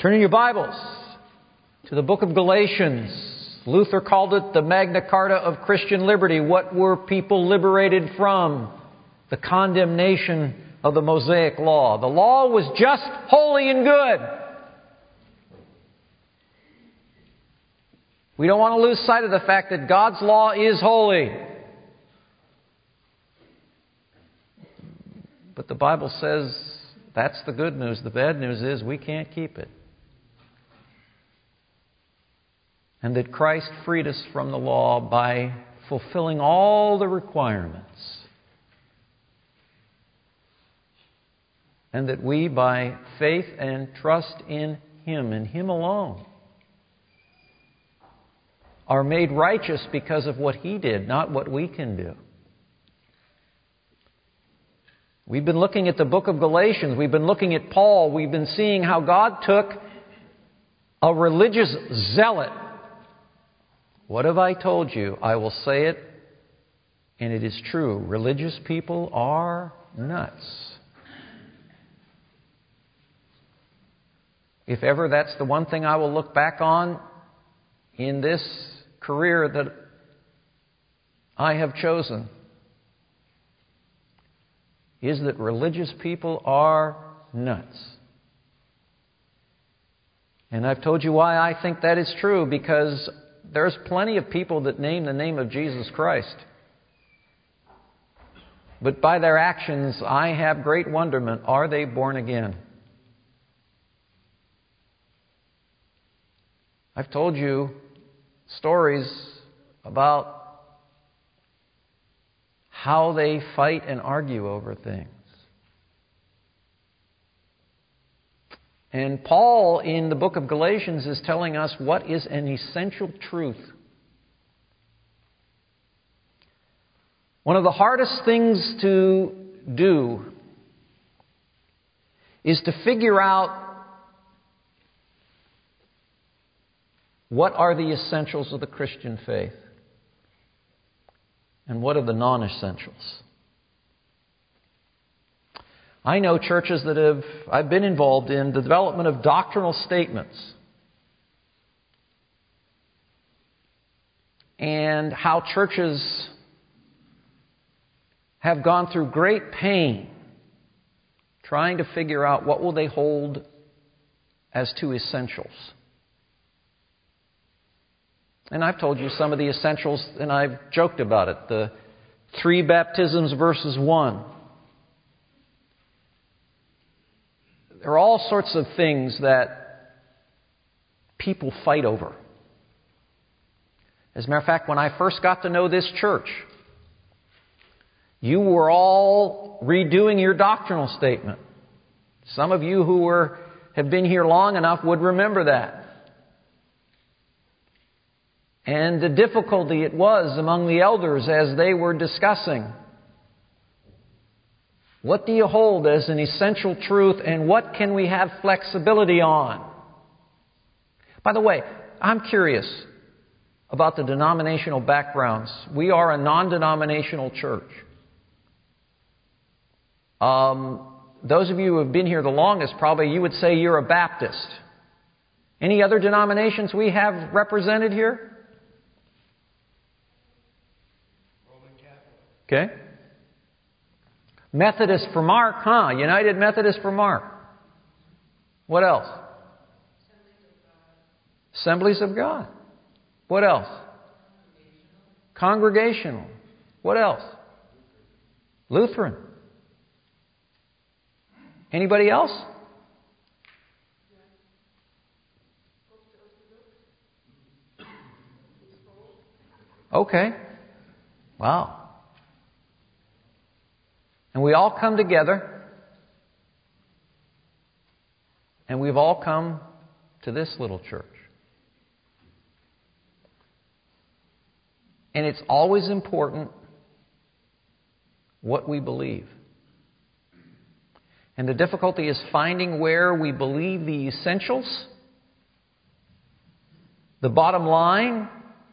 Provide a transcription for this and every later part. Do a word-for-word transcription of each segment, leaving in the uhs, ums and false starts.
Turning your Bibles to the book of Galatians. Luther called it the Magna Carta of Christian liberty. What were people liberated from? The condemnation of the Mosaic law. The law was just, holy, and good. We don't want to lose sight of the fact that God's law is holy. But the Bible says that's the good news. The bad news is we can't keep it. And that Christ freed us from the law by fulfilling all the requirements. And that we, by faith and trust in Him, and Him alone, are made righteous because of what He did, not what we can do. We've been looking at the book of Galatians. We've been looking at Paul. We've been seeing how God took a religious zealot. What have I told you? I will say it, and it is true. Religious people are nuts. If ever that's the one thing I will look back on in this career that I have chosen, is that religious people are nuts. And I've told you why I think that is true, because there's plenty of people that name the name of Jesus Christ. But by their actions, I have great wonderment. Are they born again? I've told you stories about how they fight and argue over things. And Paul, in the book of Galatians, is telling us what is an essential truth. One of the hardest things to do is to figure out what are the essentials of the Christian faith and what are the non-essentials. I know churches that have, I've been involved in the development of doctrinal statements and how churches have gone through great pain trying to figure out what will they hold as to essentials. And I've told you some of the essentials, and I've joked about it. The three baptisms versus one. There are all sorts of things that people fight over. As a matter of fact, when I first got to know this church, you were all redoing your doctrinal statement. Some of you who were have been here long enough would remember that. And the difficulty it was among the elders as they were discussing. What do you hold as an essential truth, and what can we have flexibility on? By the way, I'm curious about the denominational backgrounds. We are a non-denominational church. Um, those of you who have been here the longest, probably you would say you're a Baptist. Any other denominations we have represented here? Okay. Methodist for Mark, huh? United Methodist for Mark. What else? Assemblies of God. What else? Congregational. What else? Lutheran. Anybody else? Okay. Wow. And we all come together, and we've all come to this little church. And it's always important what we believe. And the difficulty is finding where we believe the essentials, the bottom line,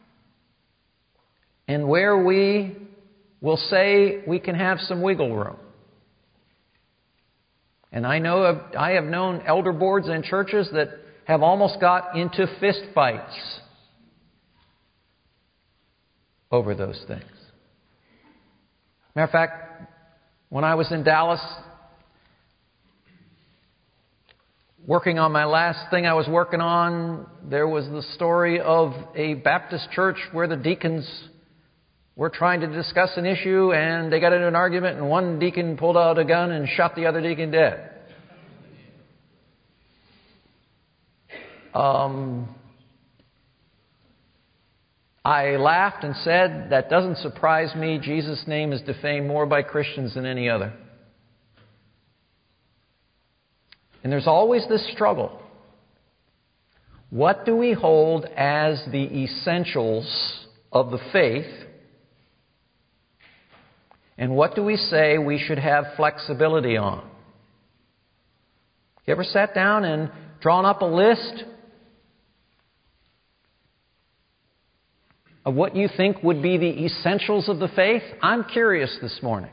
and where we will say we can have some wiggle room. And I know of, I have known elder boards and churches that have almost got into fist fights over those things. Matter of fact, when I was in Dallas, working on my last thing I was working on, there was the story of a Baptist church where the deacons were trying to discuss an issue and they got into an argument and one deacon pulled out a gun and shot the other deacon dead. Um, I laughed and said, that doesn't surprise me. Jesus' name is defamed more by Christians than any other. And there's always this struggle. What do we hold as the essentials of the faith? And what do we say we should have flexibility on? You ever sat down and drawn up a list of what you think would be the essentials of the faith? I'm curious this morning.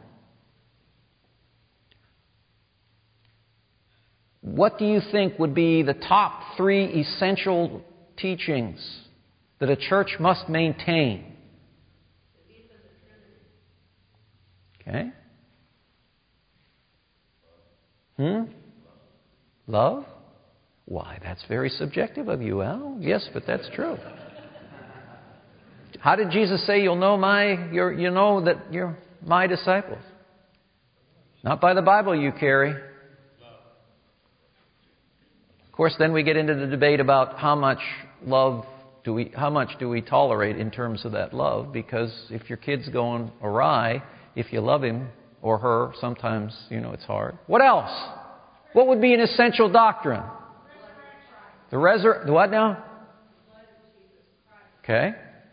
What do you think would be the top three essential teachings that a church must maintain? Okay. Hmm? Love? Why, that's very subjective of you, Al. Yes, but that's true. How did Jesus say you'll know my, you're, you know that you're my disciples? Not by the Bible you carry. Of course, then we get into the debate about how much love do we, how much do we tolerate in terms of that love? Because if your kid's going awry, if you love him or her, sometimes, you know, it's hard. What else? What would be an essential doctrine? The resur- the what now? Okay.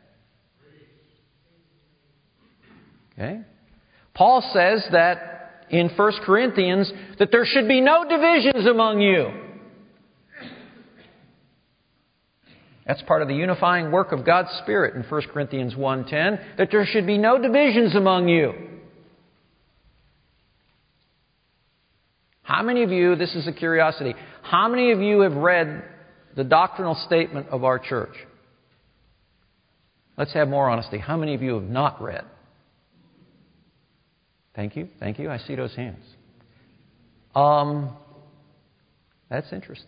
Okay. Paul says that in First Corinthians that there should be no divisions among you. That's part of the unifying work of God's Spirit in First Corinthians one ten, that there should be no divisions among you. How many of you, this is a curiosity, how many of you have read the doctrinal statement of our church? Let's have more honesty. How many of you have not read? Thank you, thank you. I see those hands. Um, that's interesting.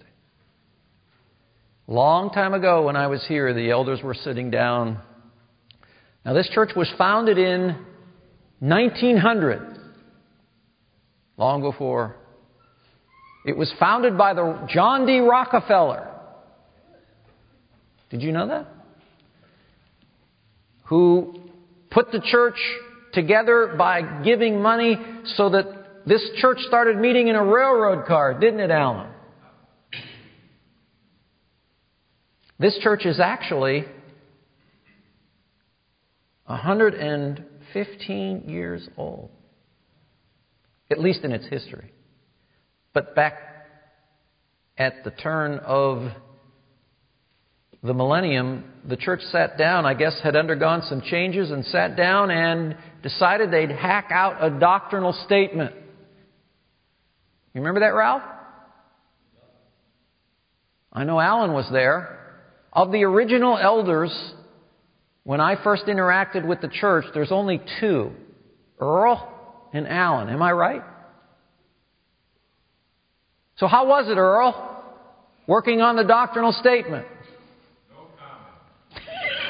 Long time ago when I was here, the elders were sitting down. Now this church was founded in nineteen hundred. Long before. It was founded by the John D. Rockefeller. Did you know that? Who put the church together by giving money so that this church started meeting in a railroad car, didn't it, Alan? This church is actually one hundred fifteen years old, at least in its history. But back at the turn of the millennium, the church sat down, I guess had undergone some changes, and sat down and decided they'd hack out a doctrinal statement. You remember that, Ralph? I know Alan was there. Of the original elders, when I first interacted with the church, there's only two, Earl and Alan. Am I right? So how was it, Earl, working on the doctrinal statement? No comment.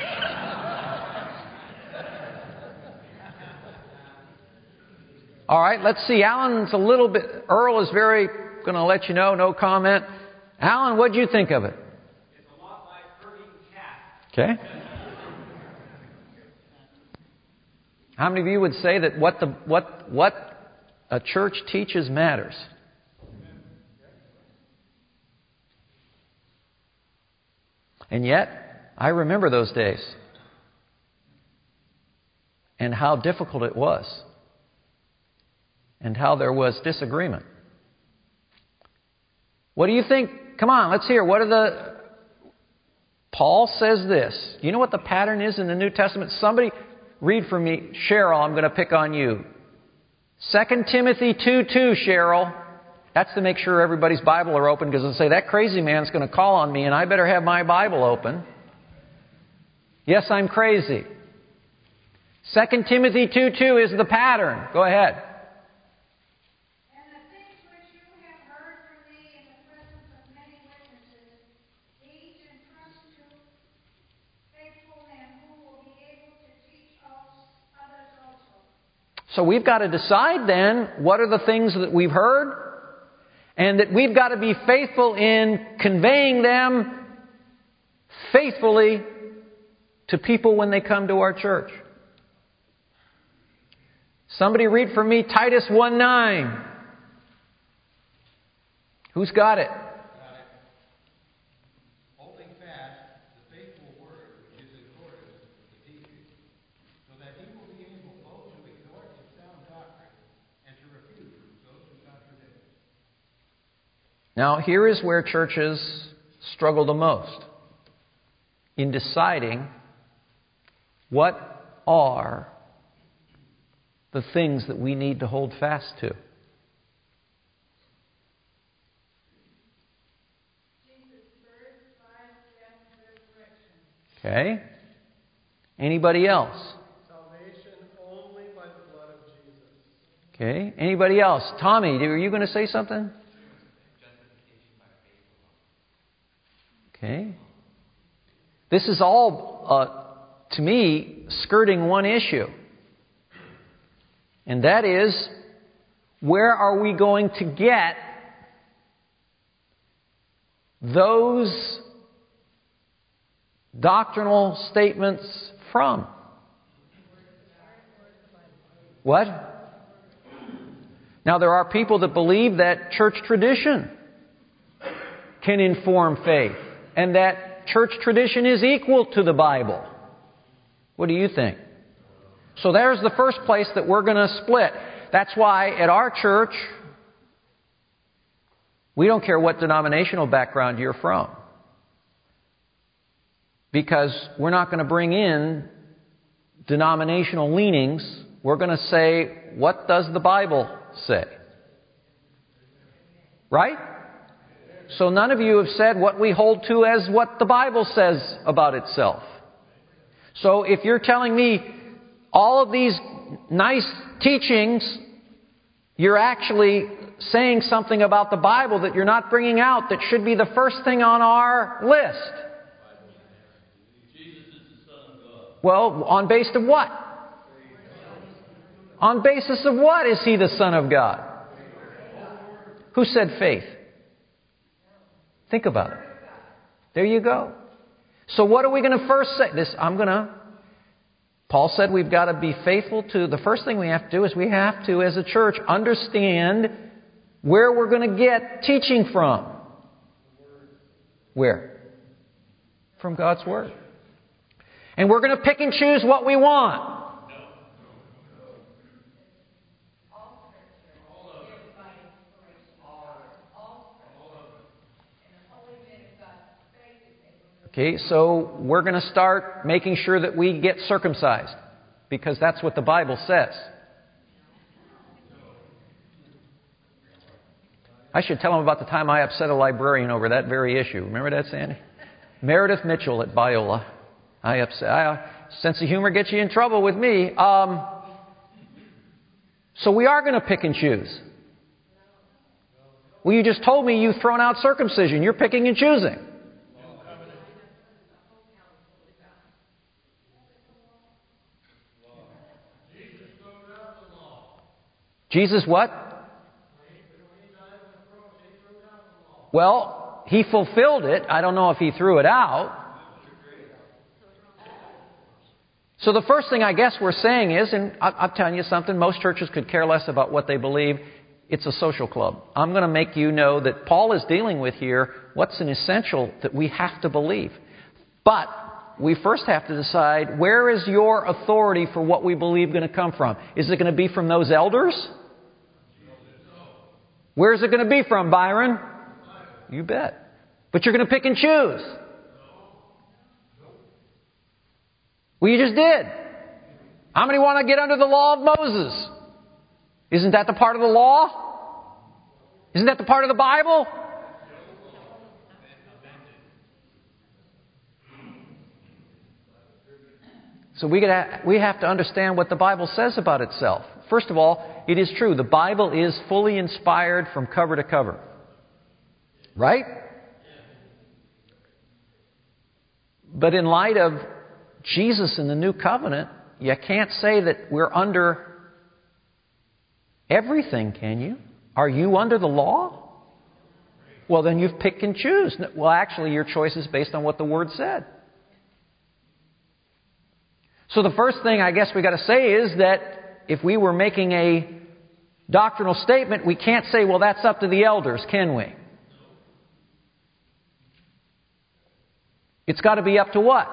All right, let's see. Alan's a little bit... Earl is very going to let you know, no comment. Alan, what did you think of it? It's a lot like herding cats. Okay. How many of you would say that what the what what a church teaches matters? And yet, I remember those days and how difficult it was and how there was disagreement. What do you think? Come on, let's hear. What are the... Paul says this. You know what the pattern is in the New Testament? Somebody read for me. Cheryl, I'm going to pick on you. Second Timothy two two, Cheryl. That's to make sure everybody's Bible are open, because they'll say, that crazy man's going to call on me and I better have my Bible open. Yes, I'm crazy. Second Timothy two two is the pattern. Go ahead. And the things which you have heard from me in the presence of many witnesses, each entrust to faithful men who will be able to teach us others also. So we've got to decide then, what are the things that we've heard? And that we've got to be faithful in conveying them faithfully to people when they come to our church. Somebody read for me Titus one nine. Who's got it? Holding fast the faithful word which is in accordance with the teaching, so that he will be able both to exhort in sound doctrine and to refute those who contradict. Now, here is where churches struggle the most in deciding what are the things that we need to hold fast to. Okay. Anybody else? Salvation only by the blood of Jesus. Okay. Anybody else? Tommy, are you going to say something? Okay. This is all, uh, to me, skirting one issue. And that is, where are we going to get those doctrinal statements from? What? Now, there are people that believe that church tradition can inform faith, and that church tradition is equal to the Bible. What do you think? So there's the first place that we're going to split. That's why at our church, we don't care what denominational background you're from. Because we're not going to bring in denominational leanings. We're going to say, what does the Bible say? Right? So none of you have said what we hold to as what the Bible says about itself. So if you're telling me all of these nice teachings, you're actually saying something about the Bible that you're not bringing out that should be the first thing on our list. Jesus is the Son of God. Well, on basis of what? On basis of what is He the Son of God? Who said faith? Think about it. There you go. So what are we going to first say? This, I'm going to... Paul said we've got to be faithful to... The first thing we have to do is we have to, as a church, understand where we're going to get teaching from. Where? From God's Word. And we're going to pick and choose what we want. Okay, so we're going to start making sure that we get circumcised, because that's what the Bible says. I should tell them about the time I upset a librarian over that very issue. Remember that, Sandy? Meredith Mitchell at Biola. I upset. I, uh, sense of humor gets you in trouble with me. Um, so we are going to pick and choose. Well, you just told me you've thrown out circumcision. You're picking and choosing. Jesus what? Well, He fulfilled it. I don't know if He threw it out. So the first thing I guess we're saying is, and I'm telling you something, most churches could care less about what they believe. It's a social club. I'm going to make you know that Paul is dealing with here what's an essential that we have to believe. But we first have to decide, where is your authority for what we believe going to come from? Is it going to be from those elders? Where is it going to be from, Byron? You bet. But you're going to pick and choose. Well, you just did. How many want to get under the law of Moses? Isn't that the part of the law? Isn't that the part of the Bible? So we gotta, we have to understand what the Bible says about itself. First of all, it is true. The Bible is fully inspired from cover to cover. Right? But in light of Jesus in the New Covenant, you can't say that we're under everything, can you? Are you under the law? Well, then you've pick and choose. Well, actually, your choice is based on what the Word said. So the first thing I guess we got to say is that if we were making a doctrinal statement, we can't say, well, that's up to the elders, can we? It's got to be up to what?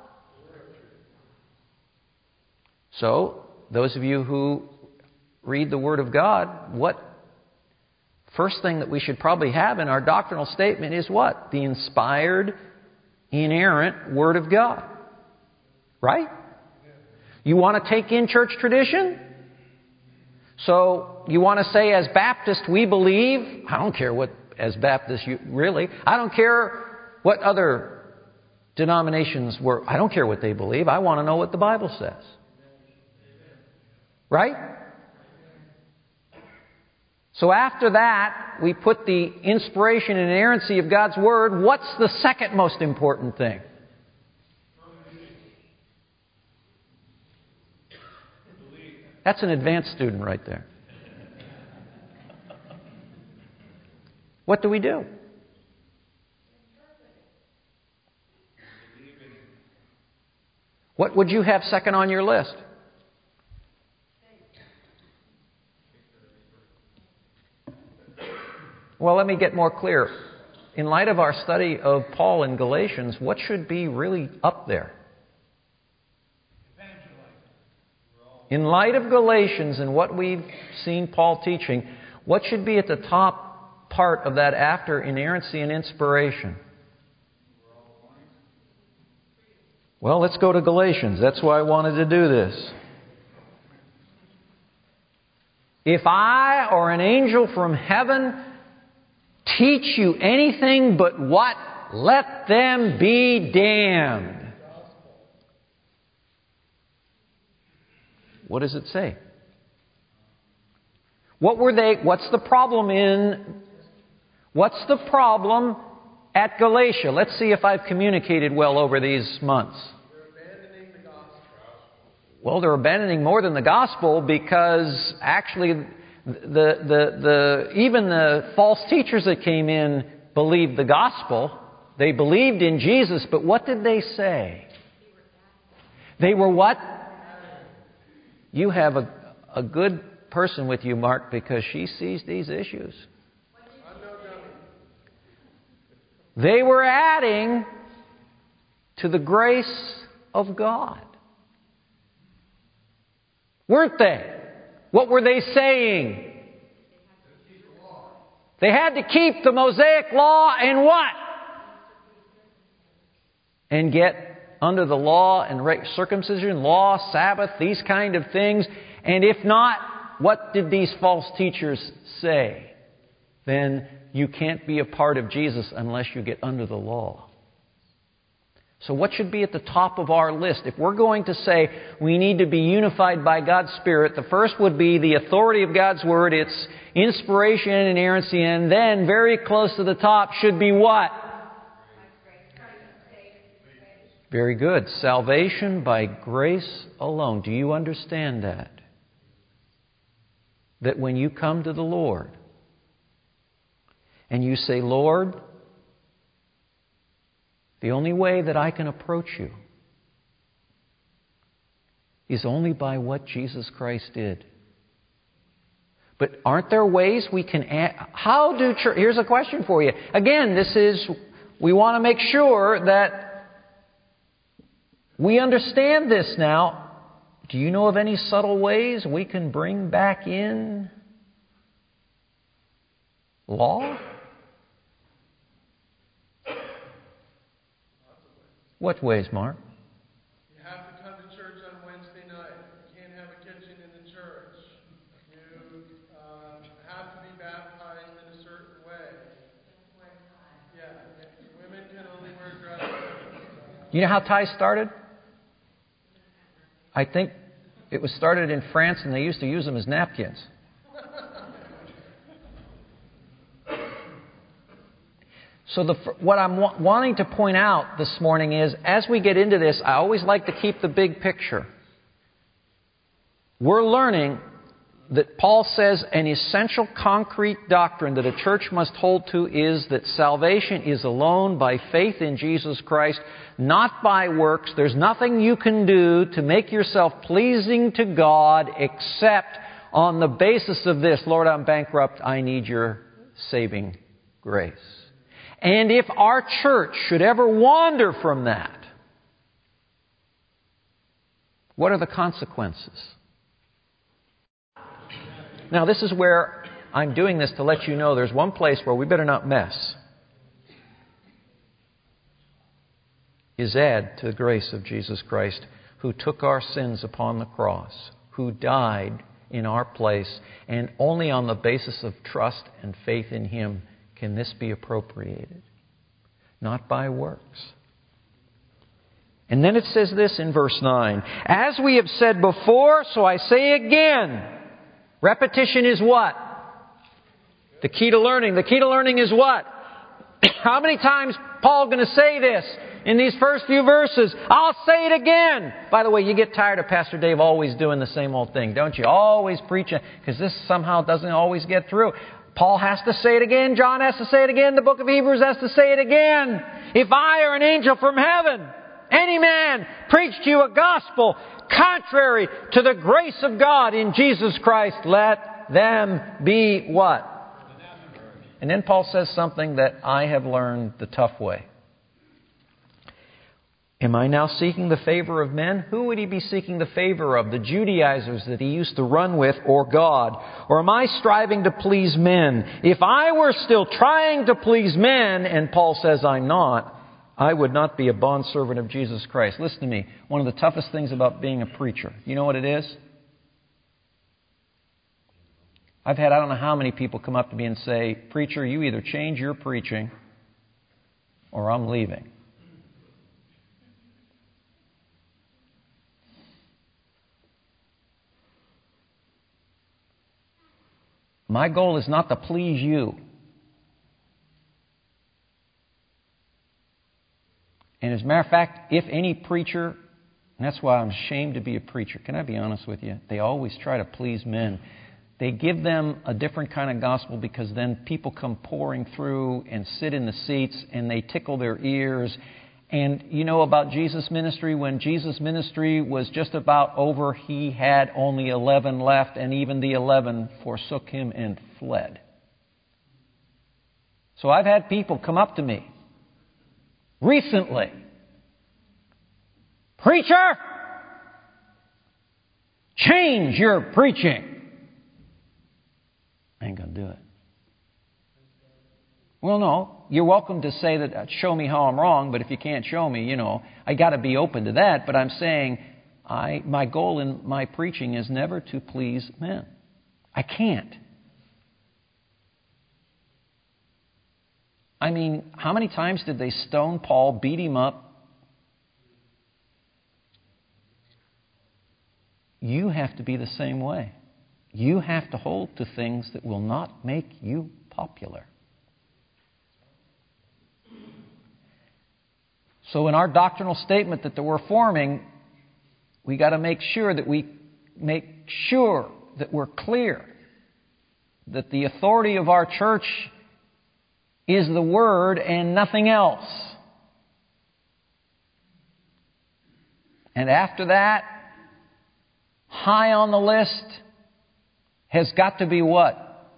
So, those of you who read the Word of God, what first thing that we should probably have in our doctrinal statement is what? The inspired, inerrant Word of God. Right? You want to take in church tradition? So, you want to say, as Baptists, we believe. I don't care what, as Baptists, you really. I don't care what other denominations were. I don't care what they believe. I want to know what the Bible says. Right? So after that, we put the inspiration and inerrancy of God's Word. What's the second most important thing? That's an advanced student right there. What do we do? What would you have second on your list? Well, let me get more clear. In light of our study of Paul in Galatians, what should be really up there? In light of Galatians and what we've seen Paul teaching, what should be at the top part of that after inerrancy and inspiration? Well, let's go to Galatians. That's why I wanted to do this. If I or an angel from heaven teach you anything but what? Let them be damned. What does it say? What were they, what's the problem in, what's the problem at Galatia? Let's see if I've communicated well over these months. They're abandoning the gospel. Well, they're abandoning more than the gospel, because actually the, the, the, even the false teachers that came in believed the gospel. They believed in Jesus, but what did they say? They were what? You have a, a good person with you, Mark, because she sees these issues. They were adding to the grace of God. Weren't they? What were they saying? They had to keep the Mosaic law and what? And get under the law and circumcision, law, Sabbath, these kind of things. And if not, what did these false teachers say? Then you can't be a part of Jesus unless you get under the law. So what should be at the top of our list? If we're going to say we need to be unified by God's Spirit, the first would be the authority of God's Word, its inspiration and inerrancy, and then very close to the top should be what? Very good. Salvation by grace alone. Do you understand that? That when you come to the Lord and you say, Lord, the only way that I can approach you is only by what Jesus Christ did. But aren't there ways we can add? How do church? Here's a question for you. Again, this is, we want to make sure that we understand this now. Do you know of any subtle ways we can bring back in law? What ways, Mark? You have to come to church on Wednesday night. You can't have a kitchen in the church. You uh, have to be baptized in a certain You know how ties started? I think it was started in France, and they used to use them as napkins. So the, what I'm wa- wanting to point out this morning is, as we get into this, I always like to keep the big picture. We're learning that Paul says an essential concrete doctrine that a church must hold to is that salvation is alone by faith in Jesus Christ, not by works. There's nothing you can do to make yourself pleasing to God except on the basis of this: Lord, I'm bankrupt. I need your saving grace. And if our church should ever wander from that, what are the consequences? Now, this is where I'm doing this to let you know there's one place where we better not mess. Is add to the grace of Jesus Christ, who took our sins upon the cross, who died in our place, and only on the basis of trust and faith in Him can this be appropriated, not by works. And then it says this in verse nine: as we have said before, so I say again. Repetition is what? The key to learning. The key to learning is what? How many times Paul going to say this in these first few verses? I'll say it again. By the way, you get tired of Pastor Dave always doing the same old thing, don't you? Always preaching, because this somehow doesn't always get through. Paul has to say it again. John has to say it again. The book of Hebrews has to say it again. If I or an angel from heaven, any man, preach to you a gospel contrary to the grace of God in Jesus Christ, let them be what? And then Paul says something that I have learned the tough way. Am I now seeking the favor of men? Who would he be seeking the favor of? The Judaizers that he used to run with, or God? Or am I striving to please men? If I were still trying to please men, and Paul says I'm not, I would not be a bondservant of Jesus Christ. Listen to me. One of the toughest things about being a preacher, you know what it is? I've had I don't know how many people come up to me and say, "Preacher, you either change your preaching or I'm leaving." My goal is not to please you. And as a matter of fact, if any preacher, and that's why I'm ashamed to be a preacher, can I be honest with you? They always try to please men. They give them a different kind of gospel because then people come pouring through and sit in the seats and they tickle their ears. And you know about Jesus' ministry? When Jesus' ministry was just about over, he had only eleven left, and even the eleven forsook him and fled. So I've had people come up to me recently. "Preacher, change your preaching." I ain't going to do it. Well, no, you're welcome to say that, show me how I'm wrong, but if you can't show me, you know, I got to be open to that. But I'm saying I, my goal in my preaching is never to please men. I can't. I mean, how many times did they stone Paul, beat him up? You have to be the same way. You have to hold to things that will not make you popular. So in our doctrinal statement that we're forming, we got to make sure that we make sure that we're clear that the authority of our church is the Word and nothing else. And after that, high on the list has got to be what?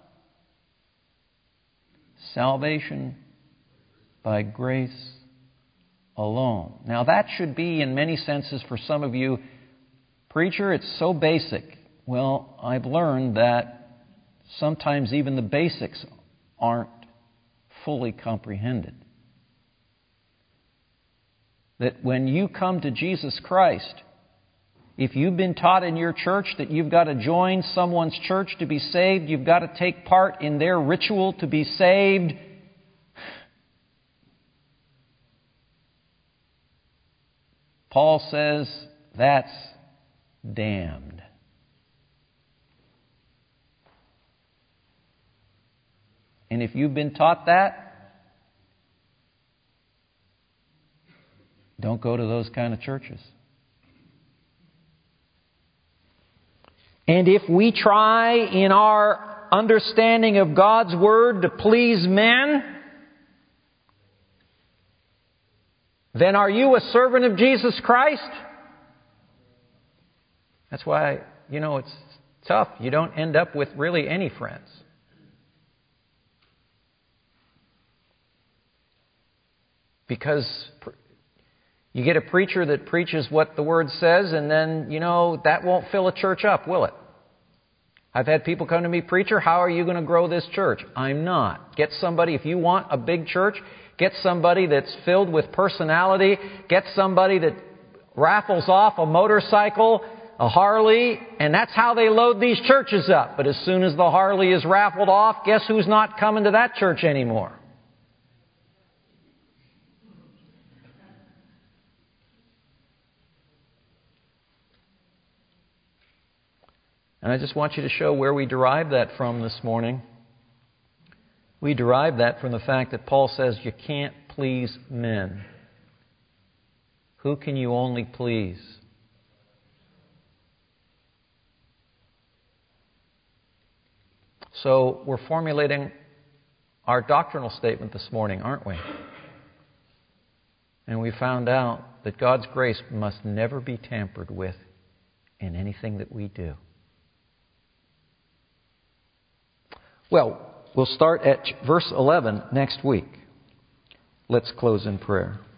Salvation by grace alone. Now that should be, in many senses, for some of you, "Preacher, it's so basic." Well, I've learned that sometimes even the basics aren't fully comprehended. That when you come to Jesus Christ, if you've been taught in your church that you've got to join someone's church to be saved, you've got to take part in their ritual to be saved, Paul says that's damned. And if you've been taught that, don't go to those kind of churches. And if we try in our understanding of God's Word to please men, then are you a servant of Jesus Christ? That's why, you know, it's tough. You don't end up with really any friends. Because you get a preacher that preaches what the Word says, and then, you know, that won't fill a church up, will it? I've had people come to me, preacher, how are you going to grow this church? I'm not. Get somebody, if you want a big church, get somebody that's filled with personality. Get somebody that raffles off a motorcycle, a Harley, and that's how they load these churches up. But as soon as the Harley is raffled off, guess who's not coming to that church anymore? And I just want you to show where we derive that from this morning. We derive that from the fact that Paul says you can't please men. Who can you only please? So we're formulating our doctrinal statement this morning, aren't we? And we found out that God's grace must never be tampered with in anything that we do. Well, we'll start at verse eleven next week. Let's close in prayer.